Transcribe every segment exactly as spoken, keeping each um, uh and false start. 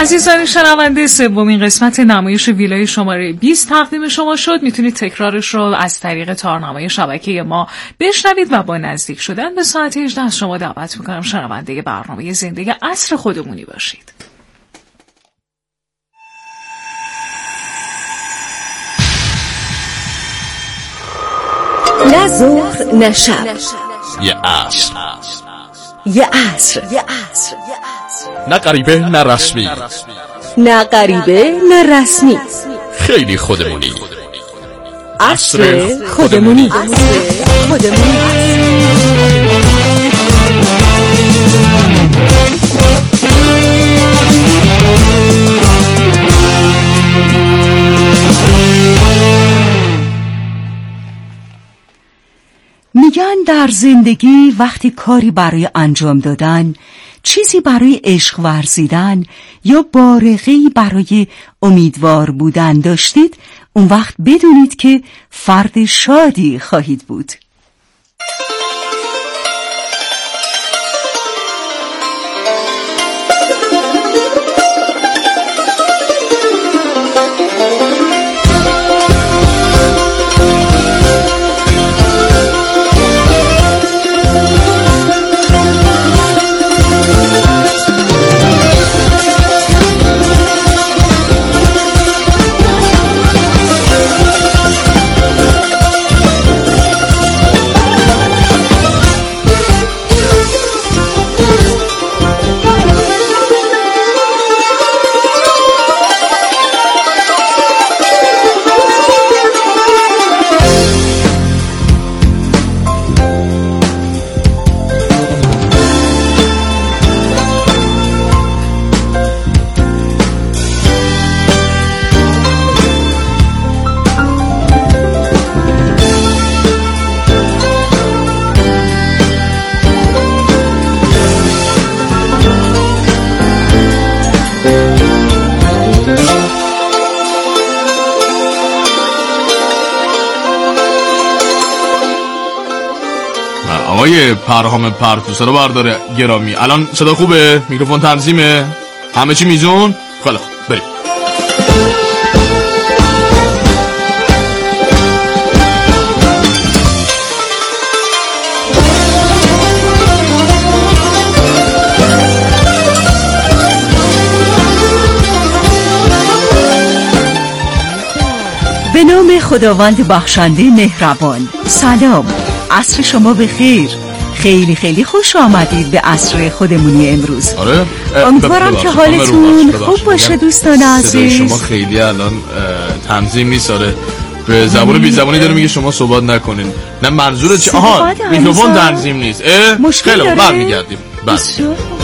عزیزان شنونده، سومین قسمت نمایش ویلای شماره بیست تقدیم شما شد. میتونید تکرارش رو از طریق تارنمای شبکه ما بشنوید و با نزدیک شدن به ساعت هجده از شما دعوت میکنم شنونده برنامه زندگی عصر خودمونی باشید. نه ظهر نه شب، یه عصر، یه عصر، نه غریبه نه رسمی، نه غریبه نه رسمی، خیلی خودمونی. عصر خودمونی. خودمونی. میگن در زندگی وقتی کاری برای انجام دادن، چیزی برای عشق ورزیدن یا بارقه‌ای برای امیدوار بودن داشتید، اون وقت بدونید که فرد شادی خواهید بود. آقای پرهام پرتو صدا برداره گرامی، الان صدا خوبه؟ میکروفون تنظیمه؟ همه چی میزون؟ خیلی خوب، بریم. به نام خداوند بخشنده مهربان. سلام، عصر شما بخیر. خیلی خیلی خوش آمدید به عصر خودمونی امروز. آره، امیدوارم که حالتون خوب باشه دوستان عزیز. صدای شما خیلی الان تنظیم نیست. آره، به زبان بی زبانی داره میگه شما صحبت نکنین. نه منظور چی؟ آها، میکروفون تنظیم نیست. مشکل داره؟ برمیگردیم. بس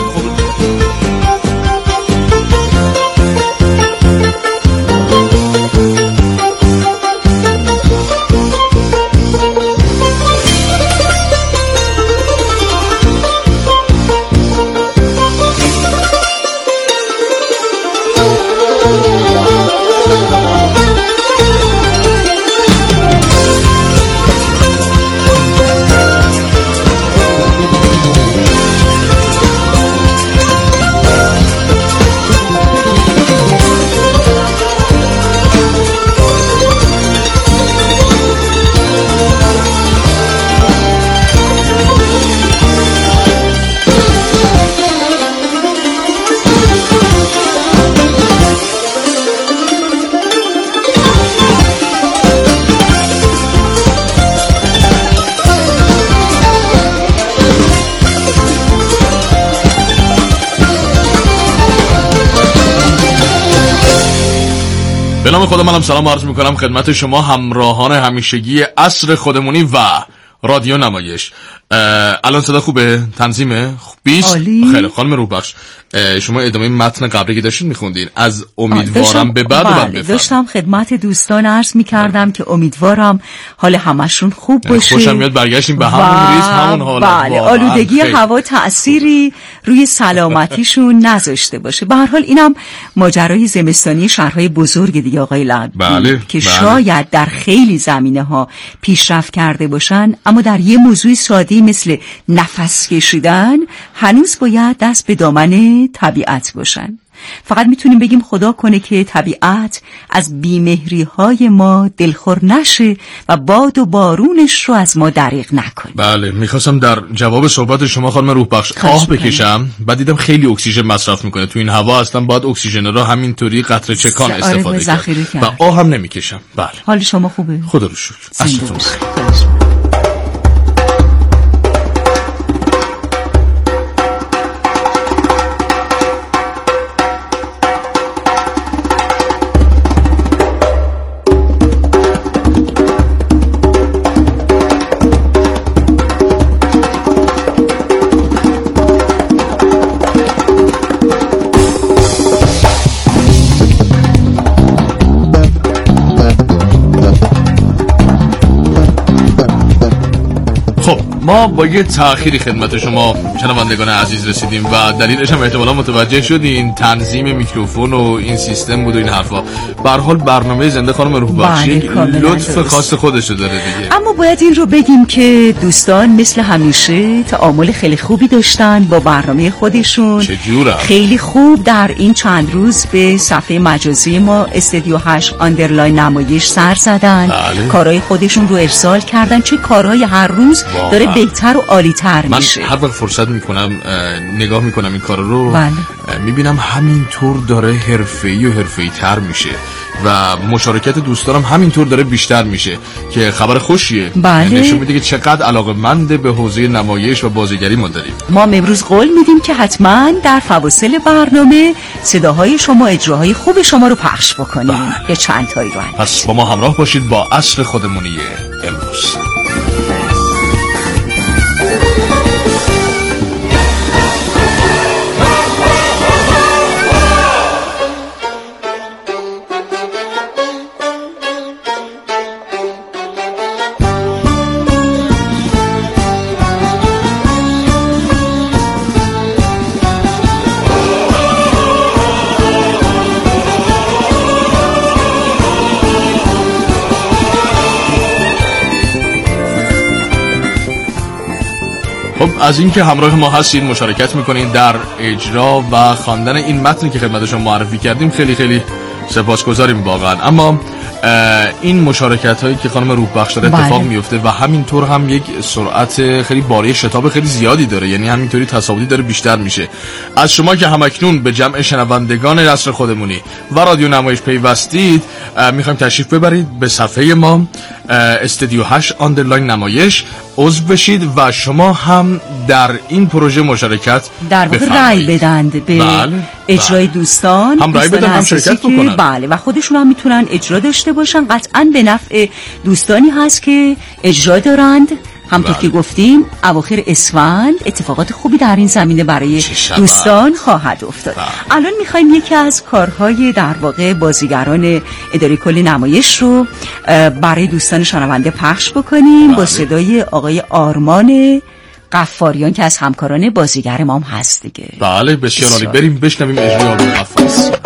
به نام خدا منم سلام عرض میکنم خدمت شما همراهان همیشگی عصر خودمونی و رادیو نمایش. الان صدا خوبه؟ تنظیمه؟ بیست؟ خیلی خانم روحبخش، شما ادامه متن قبلی که داشتین میخوندین از امیدوارم به بعد من بفرمایید. داشتم خدمت دوستان عرض میکردم که امیدوارم حال همشون خوب باشه. خوشم میاد برگشتیم به همون ریز همون حالت. بله، آلودگی هوا تأثیری روی سلامتیشون نذاشته باشه. به هر حال اینم ماجرای زمستانی شهرهای بزرگ دیگه آقای لعب بله، که بله. شاید در خیلی زمینه ها پیشرفت کرده باشن، اما در یه موضوع ساده‌ای مثل نفس کشیدن هنوز باید دست به دامن طبیعت باشن. فقط میتونیم بگیم خدا کنه که طبیعت از بیمهریهای ما دلخور نشه و باد و بارونش رو از ما دریغ نکنه. بله، میخواستم در جواب صحبت شما خانم روح بخش آه بکشم، بعد دیدم خیلی اکسیژن مصرف میکنه تو این هوا، اصلا باید اکسیژن رو همینطوری قطره چکان استفاده کرد و آه هم نمیکشم. بله. حال شما خوبه؟ خدا رو شکر. اصلتون ما با یه تأخیری خدمت شما شنوندگان عزیز رسیدیم و دلیلش هم احتمالا متوجه شدین، تنظیم میکروفون و این سیستم بود و این حرفا. به هر حال برنامه زنده خانم روح بخش لطف خاص خودشو داره دیگه. اما باید این رو بگیم که دوستان مثل همیشه تعامل خیلی خوبی داشتن با برنامه خودشون. چجوره؟ خیلی خوب در این چند روز به صفحه مجازی ما استودیو هشت آندرلاین نمایش سر زدن. بله. کارهای خودشون رو ارسال کردن، چه کارهای هر روز داره بهتر و عالی‌تر میشه. من هر وقت فرصت میکنم نگاه میکنم این کار رو، بله. میبینم همینطور داره حرفه‌ای و حرفه‌ای تر میشه و مشارکت دوستانم همینطور داره بیشتر میشه که خبر خوشیه. بله. نشون میده که چقدر علاقه‌مند به حوزه نمایش و بازیگری ما داریم. ما امروز قول میدیم که حتما در فواصل برنامه صداهای شما، اجراهای خوب شما رو پخش بکنیم. بله. یه چند تایی رو اندازیم. پس با ما همراه باشید با عصر خودمونی امروز. خب از اینکه همراه ما هستید، مشارکت میکنید در اجرا و خواندن این متنی که خدمتشون معرفی کردیم، خیلی خیلی سپاسگزاریم واقعا. اما این مشارکت هایی که خانم روح بخش داره اتفاق بله. میفته و همینطور هم یک سرعت خیلی باری شتاب خیلی زیادی داره، یعنی همینطوری تصاویری داره بیشتر میشه. از شما که همکنون به جمع شنوندگان عصر خودمونی و رادیو نمایش پیوستید، میخوایم تشریف ببرید به صفحه ما استودیو هشت آندرلاین نمایش، عضو بشید و شما هم در این پروژه مشارکت در واقع رأی بدند به بله. اجرای بله. دوستان هم رأی بدن هم شرکت بکنن. بله و خودشون هم میتونن اجرا داشته باشن. قطعا به نفع دوستانی هست که اجرا دارند. همطور بله. که گفتیم اواخر اسفند اتفاقات خوبی در این زمینه برای دوستان خواهد افتاد. بله. الان میخوایم یکی از کارهای در واقع بازیگران اداره کل نمایش رو برای دوستان شنونده پخش بکنیم. بله. با صدای آقای آرمان غفاریان که از همکاران بازیگر ما هم هست دیگه. بله بسیار عالی، بریم بشنویم اجرای آرمان غفاریان.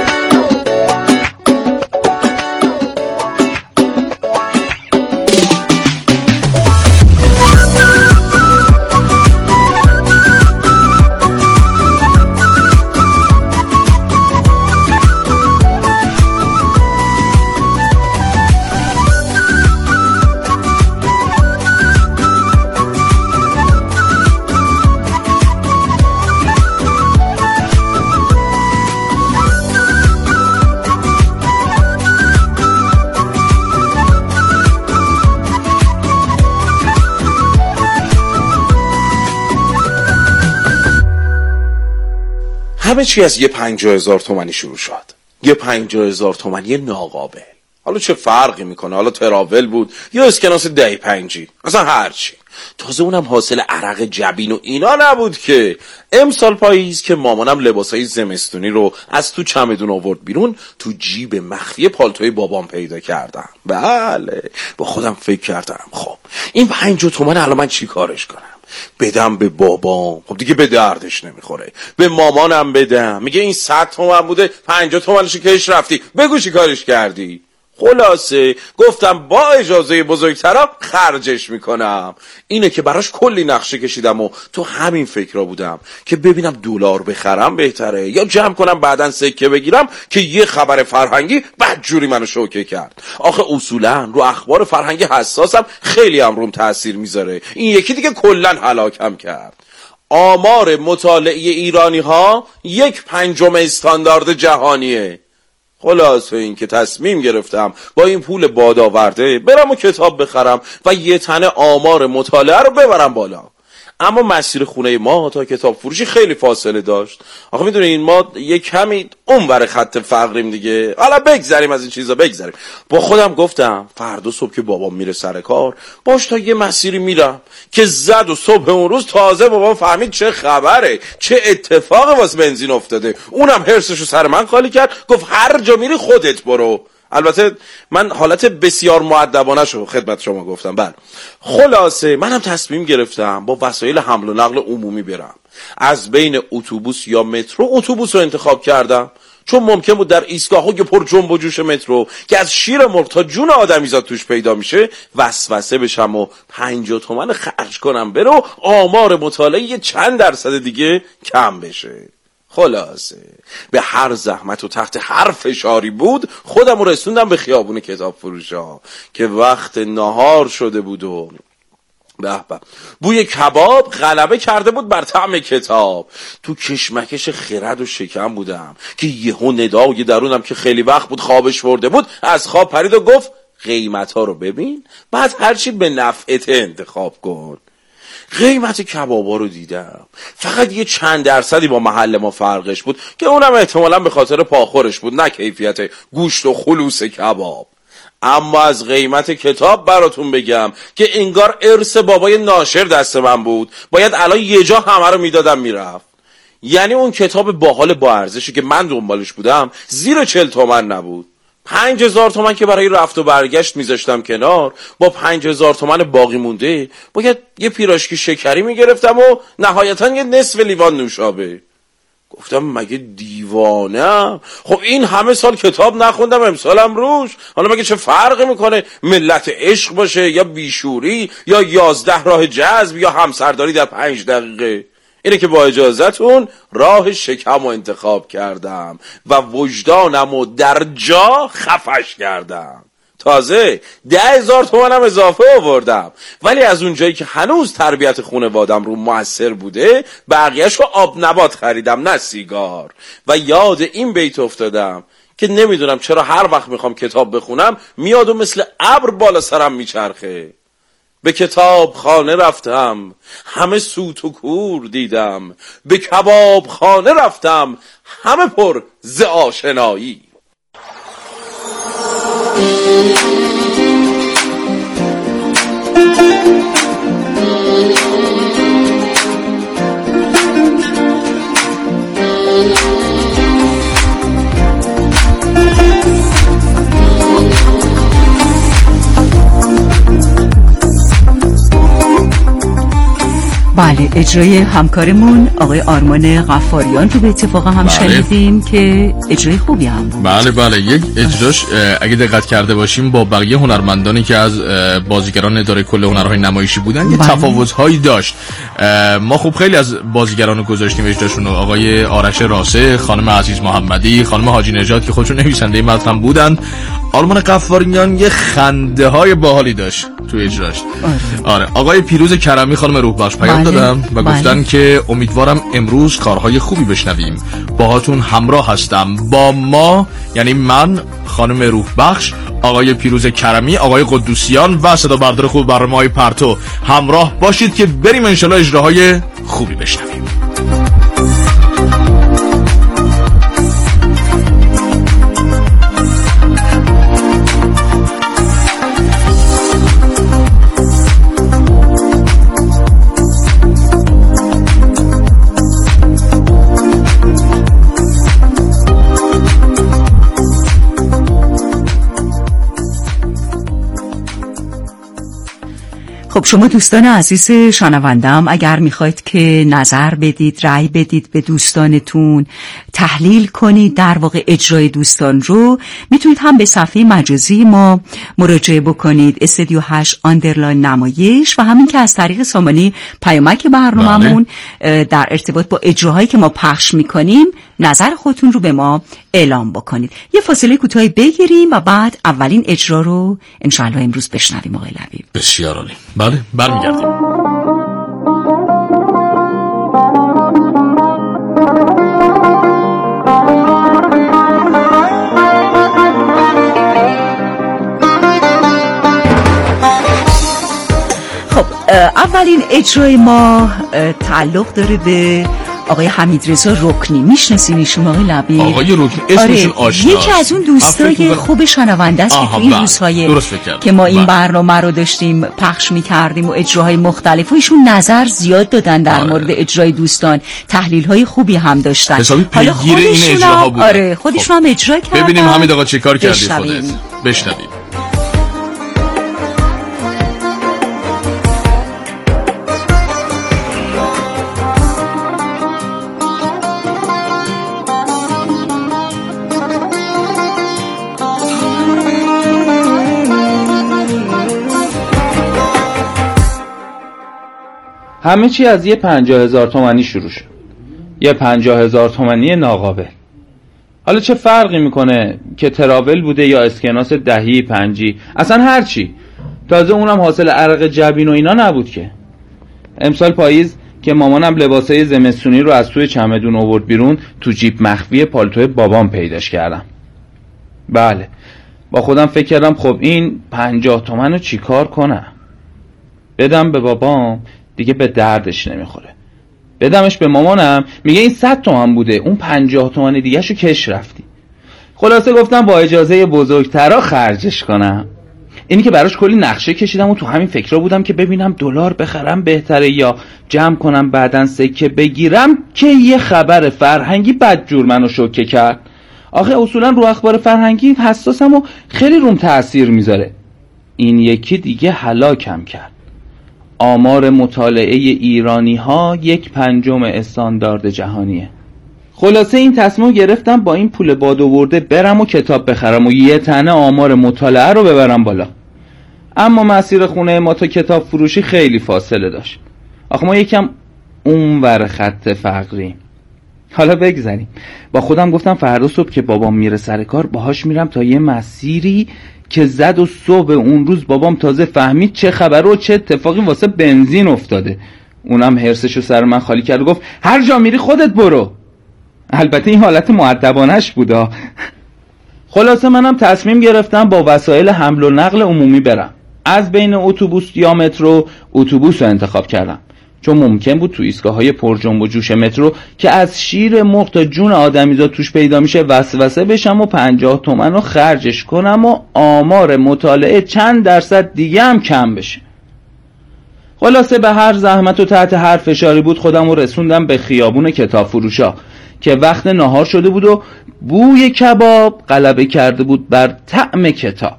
همه چی از یه پنجاه هزار تومانی شروع شد. یه پنجاه هزار تومانی ناقابل. حالا چه فرقی میکنه؟ حالا تراول بود یا اسکناس ده پنجی، اصلا هرچی. تازه اونم حاصل عرق جبین و اینا نبود که. امسال پاییز که مامانم لباسای زمستونی رو از تو چمدون آورد بیرون، تو جیب مخفی پالتوی بابام پیدا کردم. بله، با خودم فکر کردم خب این پنجاه تومن الان من چی کارش کنم؟ بدم به بابام، خب دیگه به دردش نمیخوره. به مامانم بدم، میگه این صد تومن بوده پنجاه تومنشو کش رفتی، بگو چی کارش کردی؟ خلاصه گفتم با اجازه بزرگترم خرجش میکنم. اینه که براش کلی نقشه کشیدم و تو همین فکر بودم که ببینم دلار بخرم بهتره یا جمع کنم بعدن سکه بگیرم، که یه خبر فرهنگی بدجوری منو شوکه کرد. آخه اصولا رو اخبار فرهنگی حساسم، خیلی هم روم تاثیر میذاره. این یکی دیگه کلن هلاکم کرد. آمار مطالعه ایرانی ها یک پنجم استاندارد جهانیه. خلاصه این که تصمیم گرفتم با این پول بادآورده برم و کتاب بخرم و یه تنه آمار مطالعه رو ببرم بالا. اما مسیر خونه ما تا کتاب فروشی خیلی فاصله داشت. آخه میدونین ما یه کمی اونور خط فقریم دیگه. حالا بگذریم از این چیزا، بگذریم. با خودم گفتم فردا صبح که بابام میره سر کار باش تا یه مسیری میرم، که زد و صبح اون روز تازه بابام فهمید چه خبره، چه اتفاق واسه بنزین افتاده. اونم حرسشو سر من خالی کرد، گفت هر جا میری خودت برو. البته من حالت بسیار مؤدبانه شو خدمت شما گفتم. بله خلاصه منم تصمیم گرفتم با وسایل حمل و نقل عمومی برم. از بین اتوبوس یا مترو اتوبوس رو انتخاب کردم، چون ممکن بود در ایستگاه‌های پر جنب و جوش مترو که از شیر مرغ تا جون آدمیزاد توش پیدا میشه وسوسه بشم و پنجاه تومن خرج کنم برو آمار مطالعه چند درصد دیگه کم بشه. خلاصه به هر زحمت و تحت هر فشاری بود خودم رو رسوندم به خیابون کتاب فروشا که وقت نهار شده بود و به به بوی کباب غلبه کرده بود بر طعم کتاب. تو کشمکش خرد و شکم بودم که یهو ندای درونم که خیلی وقت بود خوابش برده بود از خواب پرید و گفت قیمت ها رو ببین، بعد هرچی به نفعت انتخاب کن. قیمت کبابا رو دیدم، فقط یه چند درصدی با محل ما فرقش بود که اونم احتمالاً به خاطر پاخورش بود، نه کیفیت گوشت و خلوص کباب. اما از قیمت کتاب براتون بگم که انگار ارث بابای ناشر دست من بود، باید الان یه جا همه رو میدادم میرفت. یعنی اون کتاب باحال با ارزشی که من دنبالش بودم زیر چل تومن نبود. پنج هزار تومن که برای رفت و برگشت میذاشتم کنار، با پنج هزار تومن باقی مونده باید یه پیراشکی شکری میگرفتم و نهایتا یه نصف لیوان نوشابه. گفتم مگه دیوانم؟ خب این همه سال کتاب نخوندم امسالم روش، حالا مگه چه فرقی میکنه ملت عشق باشه یا بیشوری یا یازده راه جذب یا همسرداری در پنج دقیقه؟ اینه که با اجازتون راه شکم رو انتخاب کردم و وجدانم رو در جا خفش کردم. تازه ده هزار تومنم اضافه آوردم، ولی از اونجایی که هنوز تربیت خانوادم رو موثر بوده بقیهش رو آب نبات خریدم نه سیگار. و یاد این بیت افتادم که نمیدونم چرا هر وقت میخوام کتاب بخونم میاد و مثل ابر بالا سرم میچرخه. به کتاب خانه رفتم همه سوت و کور دیدم، به کباب خانه رفتم همه پر ز آشنایی. بله، اجرای همکارمون آقای آرمان غفاریان رو به اتفاق هم بله. شنیدیم که اجرای خوبی هم بود. بله بله، یک اجراش اگه دقت کرده باشیم با بقیه هنرمندانی که از بازیگران اداره کل هنرهای نمایشی بودن یه بله. تفاوت‌هایی داشت. ما خب خیلی از بازیگران رو گذاشتیم اجراشون رو، آقای آرش راسه، خانم عزیز محمدی، خانم حاجی نژاد که خودشون نویسنده متن بودن. آرمان غفاریان یه خنده های باحالی داشت تو اجراش. آره. آره آقای پیروز کرمی، خانم روح بخش پیام بله. دادم و بله. گفتن که امیدوارم امروز کارهای خوبی بشنویم، باهاتون همراه هستم. با ما یعنی من، خانم روح بخش، آقای پیروز کرمی، آقای قدوسیان و صدا بردار خوب برنامه‌های پرتو همراه باشید که بریم انشالله اجراهای خوبی بشنویم. خب شما دوستان عزیز شنوندم اگر میخواید که نظر بدید، رأی بدید به دوستانتون، تحلیل کنید در واقع اجرای دوستان رو، میتونید هم به صفحه مجازی ما مراجعه بکنید استودیو هشت آندرلاین نمایش و همین که از طریق سامانه پیامک برنامه‌مون در ارتباط با اجراهایی که ما پخش میکنیم نظر خودتون رو به ما اعلام بکنید. یه فاصله کوتاهی بگیریم و بعد اولین اجرا رو انشالله امروز بشنویم. آقای لبیب بسیار عالی. بله برمیگردیم. خب اولین اجرای ما تعلق داره به آقای حمیدرضا رکنی. میشناسین ایشون آقای لبیب؟ آقای رکنی اسمشون آره. آشناست. یکی از اون دوستای خوب شنونده است که توی این روزهای که ما این برنامه رو داشتیم پخش می‌کردیم و اجراهای مختلف و ایشون نظر زیاد دادن در آره. مورد اجرای دوستان، تحلیل‌های خوبی هم داشتن. حسابی پیگیر این اجراها بود. آره خودشون هم اجرا کردن. ببینیم حمید آقا چه کار کردی خودت. بشنویم. همه چی از یه پنجاه هزار تومانی شروع شد. یه پنجاه هزار تومانی ناقابل. حالا چه فرقی میکنه که تراول بوده یا اسکناس دهی پنجی، اصلا هر چی. تازه اونم حاصل عرق جبین و اینا نبود که. امسال پاییز که مامانم لباسای زمستونی رو از توی چمدون آورد بیرون، تو جیب مخفی پالتوی بابام پیداش کردم. بله با خودم فکر کردم خب این پنجاه تومن رو چی کار کنم؟ بدم به بابام دیگه به دردش نمیخوره، بدمش به مامانم میگه این صد تومن بوده، اون پنجاه تومن دیگه شو کش رفتی. خلاصه گفتم با اجازه بزرگترا خرجش کنم. اینی که براش کلی نقشه کشیدم و تو همین فکرها بودم که ببینم دلار بخرم بهتره یا جمع کنم بعدن سکه بگیرم که یه خبر فرهنگی بدجور منو شوکه کرد. آخه اصولا رو اخبار فرهنگی حساسم و خیلی روم تأثیر میذاره. این یکی دیگه هلاکم کرد. آمار مطالعه ایرانی ها یک پنجم استاندارد جهانیه. خلاصه این تصمیم گرفتم با این پول بادآورده برم و کتاب بخرم و یه تنه آمار مطالعه رو ببرم بالا. اما مسیر خونه ما تا کتاب فروشی خیلی فاصله داشت. آخه ما یکم اونور خط فقریم. حالا بگذاریم. با خودم گفتم فردا صبح که بابام میره سر کار باهاش میرم تا یه مسیری که زد و صبح اون روز بابام تازه فهمید چه خبره و چه اتفاقی واسه بنزین افتاده. اونم حرسشو سر من خالی کرد و گفت هر جا میری خودت برو. البته این حالت مؤدبانش بودا. خلاصه منم تصمیم گرفتم با وسایل حمل و نقل عمومی برم. از بین اتوبوس یا مترو اتوبوس رو انتخاب کردم، چون ممکن بود تو ایستگاه‌های پر جنب و جوش مترو که از شیر مرغ تا جون آدمیزاد توش پیدا میشه وسوسه بشم و پنجاه تومن رو خرجش کنم و آمار مطالعه چند درصد دیگه هم کم بشه. خلاصه به هر زحمت و تحت هر فشاری بود خودم رو رسوندم به خیابون کتاب فروشا که وقت ناهار شده بود و بوی کباب غلبه کرده بود بر طعم کتاب.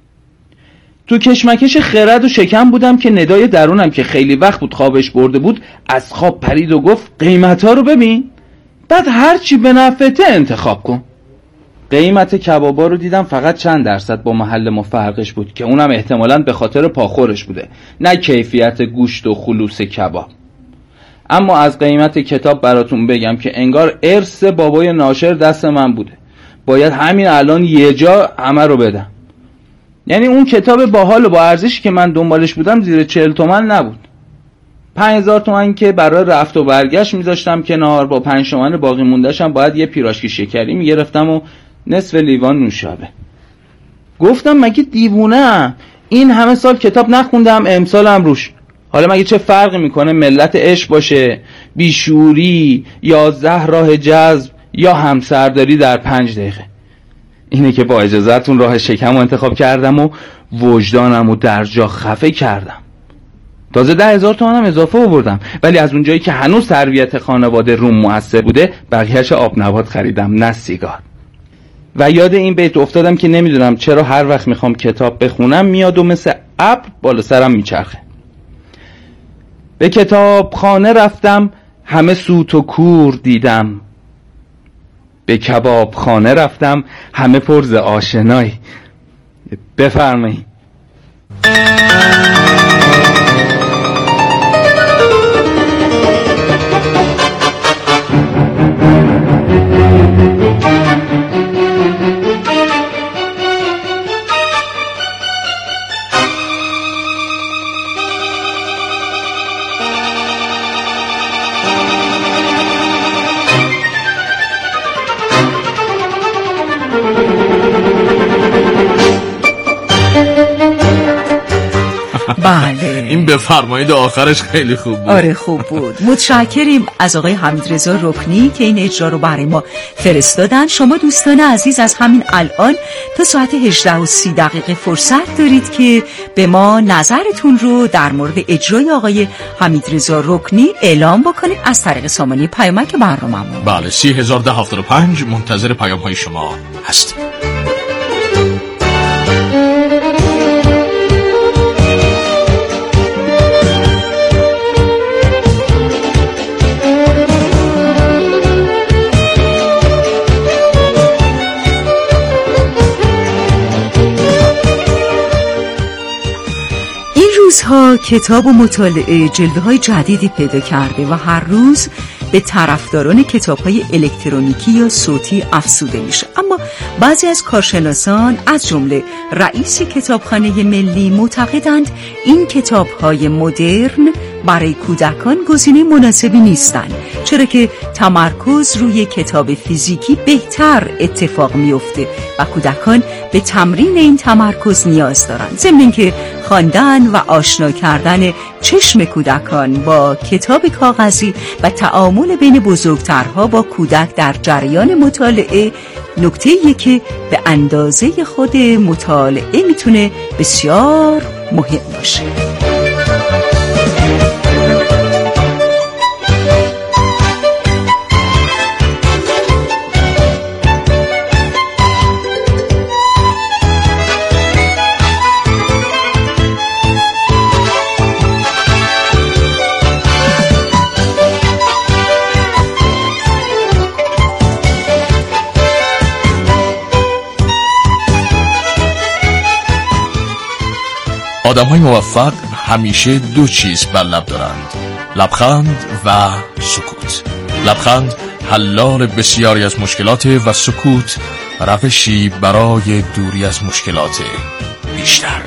تو کشمکش خرد و شکم بودم که ندای درونم که خیلی وقت بود خوابش برده بود از خواب پرید و گفت قیمتا رو ببین، بعد هر چی به نفعته انتخاب کن. قیمت کبابا رو دیدم فقط چند درصد با محل ما فرقش بود که اونم احتمالاً به خاطر پاخورش بوده، نه کیفیت گوشت و خلوص کباب. اما از قیمت کتاب براتون بگم که انگار ارث بابای ناشر دست من بوده، باید همین الان یه جا همه رو بدم. یعنی اون کتاب باحال و با ارزشی که من دنبالش بودم زیر چهل تومن نبود. پنج هزار تومن که برای رفت و برگشت میذاشتم کنار، با پنج تومن باقی موندهشم باید یه پیراشکی شکری میگرفتم و نصف لیوان نوشابه. گفتم مگه دیوونه؟ این همه سال کتاب نخوندم، امسالم روش. حالا مگه چه فرقی میکنه ملت عشق باشه، بیشوری، یازده راه جذب یا همسرداری در پنج دقیقه؟ اینه که با اجازهتون راه شکم رو انتخاب کردم و وجدانم رو در جا خفه کردم. تازه ده هزار تومنم اضافه آوردم، ولی از اونجایی که هنوز تربیت خانواده روم موثر بوده بقیهش آب نبات خریدم نه سیگار. و یاد این بیت افتادم که نمیدونم چرا هر وقت میخوام کتاب بخونم میاد و مثل ابر بالا سرم میچرخه. به کتابخانه رفتم همه سوت و کور دیدم، به کبابخانه رفتم همه پرز آشنای. بفرمایید. بله، این بفرمایید آخرش خیلی خوب بود. آره خوب بود. متشکریم از آقای حمیدرضا رکنی که این اجرا رو برای ما فرستادن. شما دوستان عزیز از همین الان تا ساعت هجده و سی دقیقه فرصت دارید که به ما نظرتون رو در مورد اجرای آقای حمیدرضا رکنی اعلام بکنید از طریق سامانه پیامک برنامه‌مون. بله، سی هزار ده هفتاد و پنج منتظر پیام های شما هستیم. روزها کتاب و مطالعه جلوه‌های جدیدی پیدا کرده و هر روز به طرفداران کتاب‌های الکترونیکی یا صوتی افزوده میشه. اما بعضی از کارشناسان از جمله رئیس کتابخانه ملی معتقدند این کتاب‌های مدرن برای کودکان گزینه مناسبی نیستند، چرا که تمرکز روی کتاب فیزیکی بهتر اتفاق میفته و کودکان به تمرین این تمرکز نیاز دارند. ضمن اینکه خواندن و آشنا کردن چشم کودکان با کتاب کاغذی و تعامل بین بزرگترها با کودک در جریان مطالعه نکته‌ایه که به اندازه خود مطالعه میتونه بسیار مهم باشه. آدم‌های موفق همیشه دو چیز بر لب دارند: لبخند و سکوت. لبخند حلال بسیاری از مشکلات و سکوت روشی برای دوری از مشکلات بیشتر.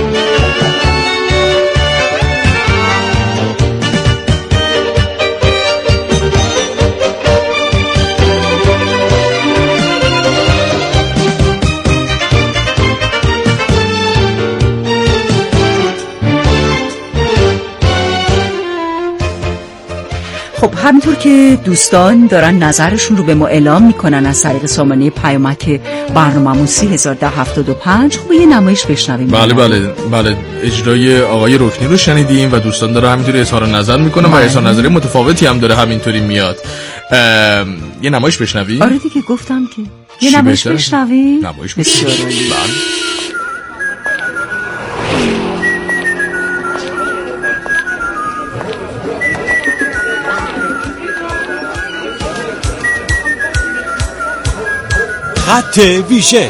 خب همینطور که دوستان دارن نظرشون رو به ما اعلام میکنن از طریق سامانه پیامک برنامه‌مون سی هزار ده هفتاد و پنج، خب یه نمایش بشنویم. بله بله بله اجرای آقای رکنی رو شنیدیم و دوستان داره همینطوری اظهار نظر میکنه و اظهار نظری متفاوتی هم داره همینطوری میاد. یه نمایش بشنویم. آره دیگه گفتم که یه نمایش بشنویم. نمایش بشنویم. خط ویژه.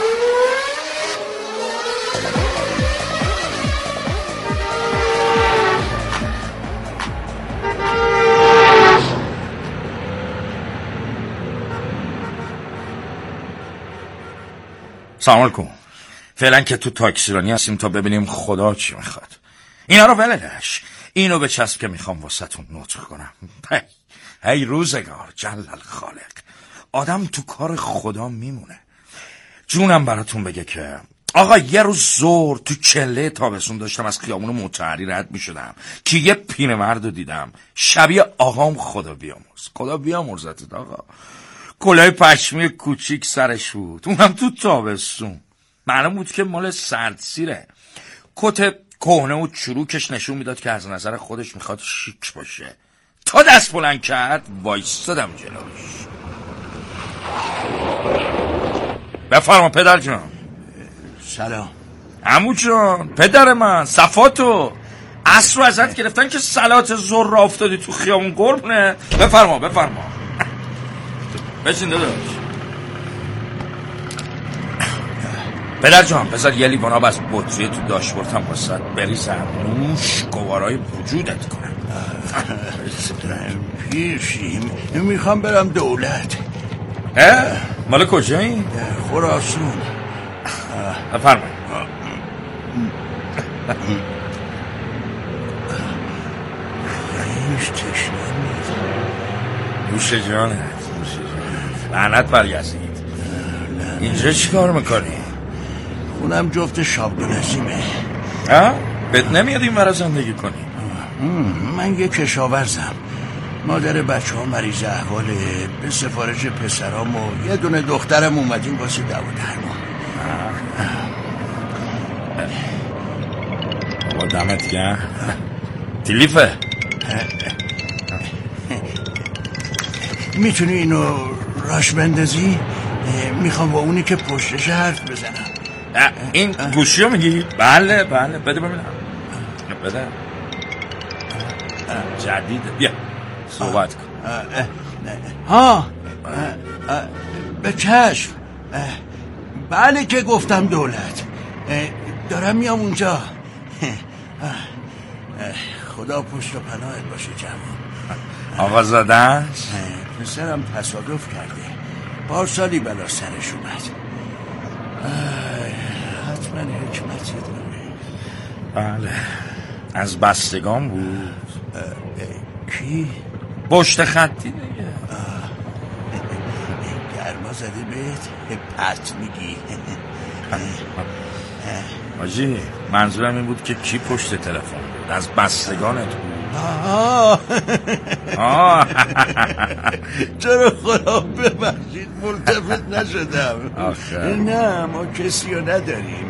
سلام علیکم. فعلا که تو تاکسیرانی هستیم تا ببینیم خدا چی میخواد. اینا رو ولدش، اینو به چسب که میخوام واسهتون نطق کنم. هی هی روزگار جلل خالق، آدم تو کار خدا میمونه. جونم براتون بگه که آقا یه روز زور تو چله تابستون داشتم از خیابون مطهری رد میشدم که یه پیرمرد رو دیدم شبیه آقام، خدا بیامرز خدا بیامرزتت آقا. کلاه پشمی کوچیک سرش بود، اونم تو تابستون. معلوم بود که مال سردسیره. کت کهنه و چروکش نشون میداد که از نظر خودش میخواد شیک باشه. تا دست بلند کرد وایستادم جلوش. بفرما پدر جان. سلام عمو جان، پدر من، صفاتو. عصر رو ازت گرفتن که صلات ظهر را افتادی تو خیابون قربونه. بفرما بفرما بشین داداش. پدر جان بذار یه لیوان آب از بطری تو داشبورد هم واسه بریزم نوش گوارای وجودت کنم. پیشیم میخوام برم دولت. اه؟ مال کجایی؟ خراسان. بفرمایید. هیچ تشنه نیست. نوش جانت نوش جانت. لعنت بر یزید. اینجا چی کار میکنی؟ خونم جفت شابدونزیمه. ها؟ بهت نمیاد این ورا زندگی کنی؟ من یه کشاورزم. مادر بچه ها مریض احواله. به سفارش پسرام و یه دونه دخترم اومدیم واسه دو درمان. بابا دمت گرم. تلیفه میتونی اینو راش بندازی؟ میخوام با اونی که پشتش حرف بزنم. این گوشی رو میگی؟ بله بله بده ببینم. بده جدیده. بیا صحبت کن. ها به چشم. بله که گفتم دولت. دارم میام اونجا. خدا پشت و پناهت باشه جوان. آقا زادن پسرم تصادف کرده. پارسالی بلا سرش اومد. حتما حکمتی داره. بله از بستگان بود. کی؟ پشت خطی دیگه. گرما زده بهت پت میگی. آجی منظورم این بود که کی پشت تلفن بود. از بستگانت بود. آه آه چرا خدا ببخشید ملتفت نشدم. آخه نه ما کسی رو نداریم.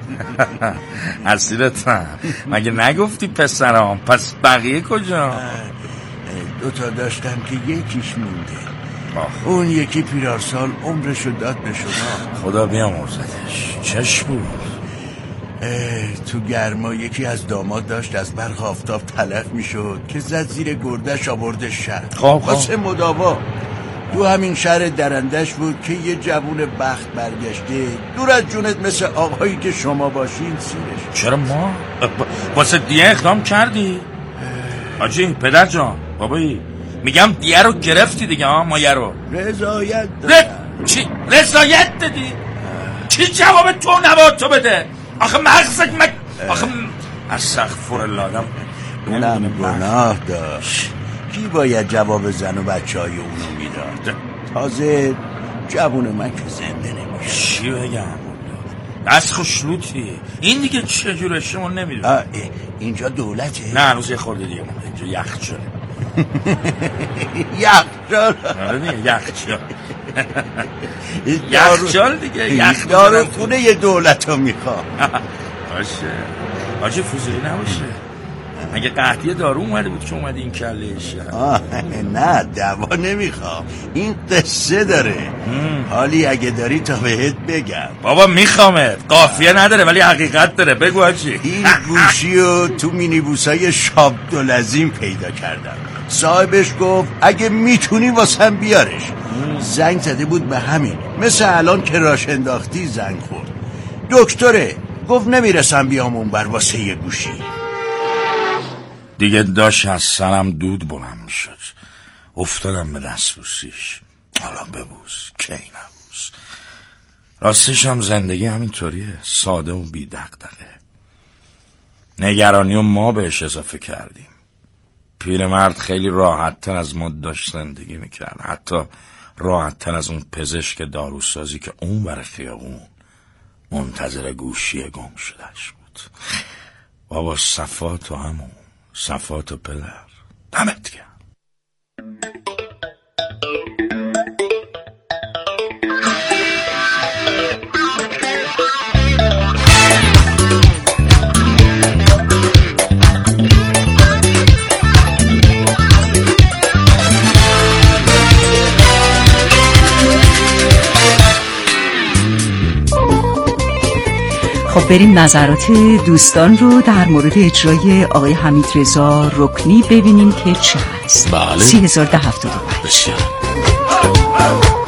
اسیرتم مگه نگفتی پسرام؟ پس بقیه کجا؟ دوتا داشتم که یکیش مونده. آخ. اون یکی پیرارسال عمرشو داد به شما. خدا بیامرزدش. چش بود؟ تو گرما یکی از داماد داشت از برق آفتاب تلف میشد که زد زیر گردش آورده شهر واسه مداوا. تو همین شهر درندش بود که یه جوون بخت برگشته دور از جونت مثل آقایی که شما باشین سیرش. چرا ما؟ واسه دیه اقدام کردی؟ آجی پدر جان بابایی میگم دیه رو گرفتی دیگه ها مایه رو. رضایت دادم. چی؟ رضایت دادی؟ چی جواب تو نباد تو بده؟ آخه مغزت مگ آخه استغفرالله آدم اونم گناه داشت. کی باید جواب زن و بچه های اونو میداد؟ تازه جوون من که زنده نمیشه. چی بگم؟ دست خوشلوتی این دیگه چجوره شما نمیدونم. اینجا دولته؟ نه هنوز یه خورده دیگه مونده. اینجا یخچاله. یخچال؟ آره دیگه یخچال. یخچال دیگه یخ دارو خونه یه دولت رو میخوام. باشه آجه فوزوری نباشه. مگه قحطی دارو اومده بود که اومده این کلش؟ نه دوا نمیخوام. این قصه داره. حالی اگه داری تا بهت بگم. بابا میخوامت. قافیه نداره ولی حقیقت داره. بگو آجی. این گوشی رو تو مینیبوسای شابدالعظیم پیدا کردم. صاحبش گفت اگه میتونی واسم بیارش. زنگ زده بود به همین مثل الان که راش انداختی زنگ خورد. دکتره گفت نمیرسم بیام اون بر واسه یه گوشی. دیگه داشت از سرم دود بلند میشد. افتادم به دستبوسیش. حالا ببوس کی نبوس. راستش هم زندگی همینطوریه. ساده و بی دغدغه. نگرانی و ما بهش اضافه کردیم. پیرمرد خیلی راحت تر از ما داشت زندگی میکرد. حتی راحت تر از اون پزشک داروسازی که اون بر خیابون منتظر گوشی گم شدهش بود. بابا صفات و همون صفات و پدر دمت گرم. خب بریم نظرات دوستان رو در مورد اجرای آقای حمید رضا رکنی ببینیم که چه هست. بله. سی هزار ده هفتاد و پنج. بسیار